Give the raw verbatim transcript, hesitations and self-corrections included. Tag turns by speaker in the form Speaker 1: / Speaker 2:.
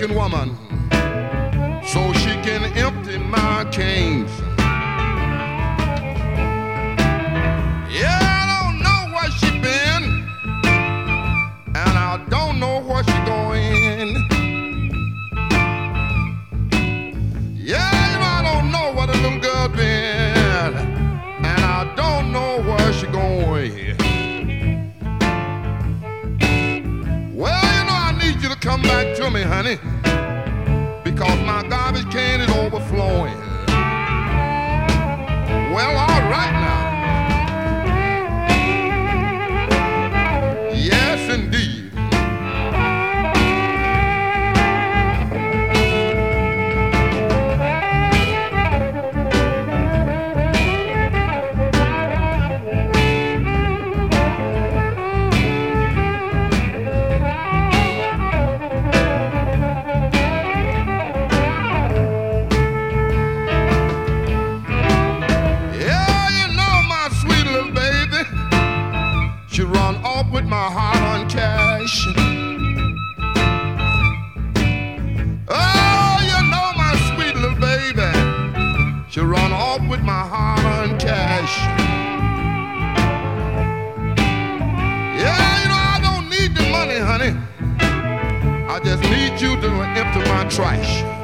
Speaker 1: working woman so she can empty my cans. Yeah, I don't know where she been, and I don't know where she going. Yeah, you know, I don't know where the little girl been, and I don't know where she going. Well, you know, I need you to come back to me, honey, because my garbage can is overflowing. Well, all right now. Yes, indeed. She run off with my hard-earned cash. Oh, you know my sweet little baby. She run off with my hard-earned cash. Yeah, you know I don't need the money, honey. I just need you to empty my trash.